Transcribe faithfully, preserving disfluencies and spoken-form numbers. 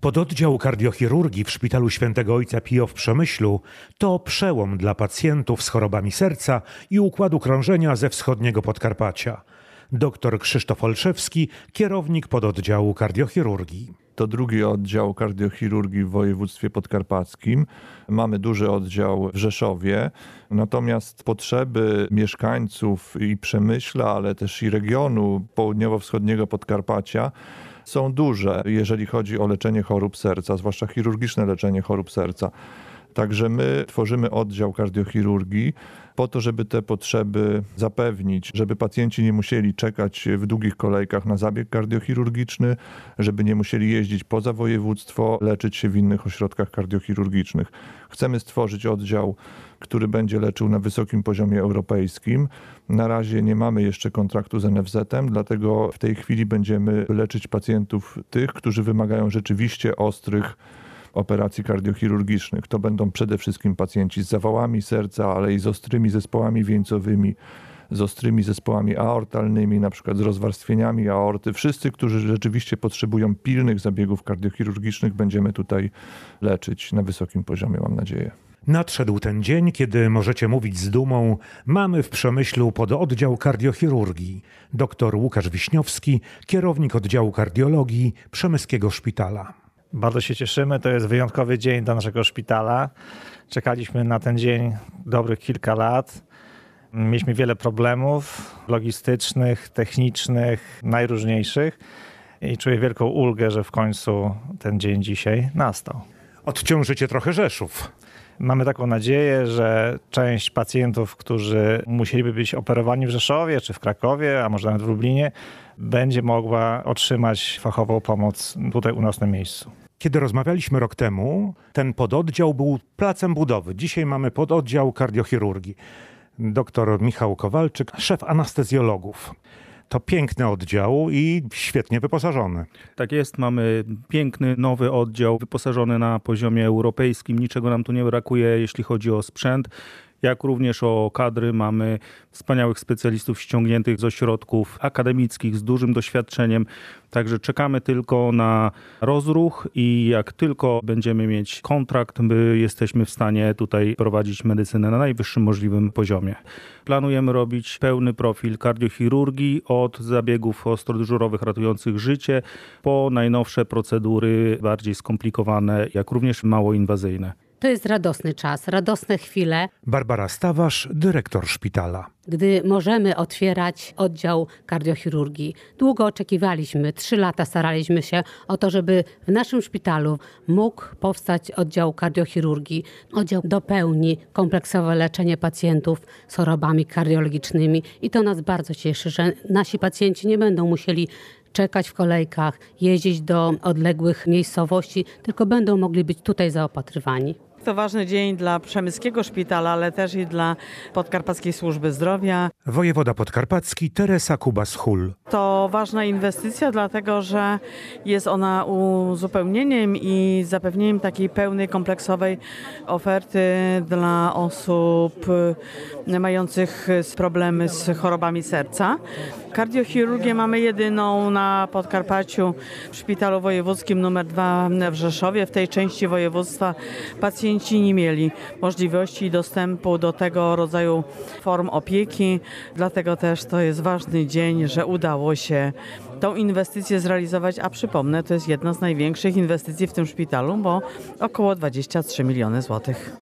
Pododdział kardiochirurgii w Szpitalu Świętego Ojca Pio w Przemyślu to przełom dla pacjentów z chorobami serca i układu krążenia ze wschodniego Podkarpacia. Doktor Krzysztof Olszewski, kierownik pododdziału kardiochirurgii. To drugi oddział kardiochirurgii w województwie podkarpackim. Mamy duży oddział w Rzeszowie, natomiast potrzeby mieszkańców i Przemyśla, ale też i regionu południowo-wschodniego Podkarpacia są duże, jeżeli chodzi o leczenie chorób serca, zwłaszcza chirurgiczne leczenie chorób serca. Także my tworzymy oddział kardiochirurgii po to, żeby te potrzeby zapewnić, żeby pacjenci nie musieli czekać w długich kolejkach na zabieg kardiochirurgiczny, żeby nie musieli jeździć poza województwo, leczyć się w innych ośrodkach kardiochirurgicznych. Chcemy stworzyć oddział, który będzie leczył na wysokim poziomie europejskim. Na razie nie mamy jeszcze kontraktu z en ef zetem, dlatego w tej chwili będziemy leczyć pacjentów tych, którzy wymagają rzeczywiście ostrych operacji kardiochirurgicznych. To będą przede wszystkim pacjenci z zawałami serca, ale i z ostrymi zespołami wieńcowymi, z ostrymi zespołami aortalnymi, na przykład z rozwarstwieniami aorty. Wszyscy, którzy rzeczywiście potrzebują pilnych zabiegów kardiochirurgicznych, będziemy tutaj leczyć na wysokim poziomie, mam nadzieję. Nadszedł ten dzień, kiedy możecie mówić z dumą: mamy w Przemyślu pododdział kardiochirurgii. Doktor Łukasz Wiśniowski, kierownik oddziału kardiologii Przemyskiego Szpitala. Bardzo się cieszymy, to jest wyjątkowy dzień dla naszego szpitala. Czekaliśmy na ten dzień dobrych kilka lat. Mieliśmy wiele problemów logistycznych, technicznych, najróżniejszych i czuję wielką ulgę, że w końcu ten dzień dzisiaj nastał. Odciążycie trochę Rzeszów. Mamy taką nadzieję, że część pacjentów, którzy musieliby być operowani w Rzeszowie czy w Krakowie, a może nawet w Lublinie, będzie mogła otrzymać fachową pomoc tutaj u nas na miejscu. Kiedy rozmawialiśmy rok temu, ten pododdział był placem budowy. Dzisiaj mamy pododdział kardiochirurgii. Doktor Michał Kowalczyk, szef anestezjologów. To piękny oddział i świetnie wyposażony. Tak jest, mamy piękny, nowy oddział wyposażony na poziomie europejskim. Niczego nam tu nie brakuje, jeśli chodzi o sprzęt, jak również o kadry. Mamy wspaniałych specjalistów ściągniętych z ośrodków akademickich z dużym doświadczeniem. Także czekamy tylko na rozruch i jak tylko będziemy mieć kontrakt, my jesteśmy w stanie tutaj prowadzić medycynę na najwyższym możliwym poziomie. Planujemy robić pełny profil kardiochirurgii od zabiegów ostrodyżurowych ratujących życie po najnowsze procedury bardziej skomplikowane, jak również mało inwazyjne. To jest radosny czas, radosne chwile. Barbara Stawarz, dyrektor szpitala. Gdy możemy otwierać oddział kardiochirurgii. Długo oczekiwaliśmy, trzy lata staraliśmy się o to, żeby w naszym szpitalu mógł powstać oddział kardiochirurgii. Oddział dopełni kompleksowe leczenie pacjentów z chorobami kardiologicznymi i to nas bardzo cieszy, że nasi pacjenci nie będą musieli czekać w kolejkach, jeździć do odległych miejscowości, tylko będą mogli być tutaj zaopatrywani. To ważny dzień dla Przemyskiego Szpitala, ale też i dla Podkarpackiej Służby Zdrowia. Wojewoda podkarpacki Teresa Kubas-Hull. To ważna inwestycja, dlatego że jest ona uzupełnieniem i zapewnieniem takiej pełnej, kompleksowej oferty dla osób mających problemy z chorobami serca. Kardiochirurgię mamy jedyną na Podkarpaciu w Szpitalu Wojewódzkim numer dwa w Rzeszowie. W tej części województwa pacjenci nie mieli możliwości dostępu do tego rodzaju form opieki. Dlatego też to jest ważny dzień, że udało się tą inwestycję zrealizować, a przypomnę, to jest jedna z największych inwestycji w tym szpitalu, bo około dwadzieścia trzy miliony złotych.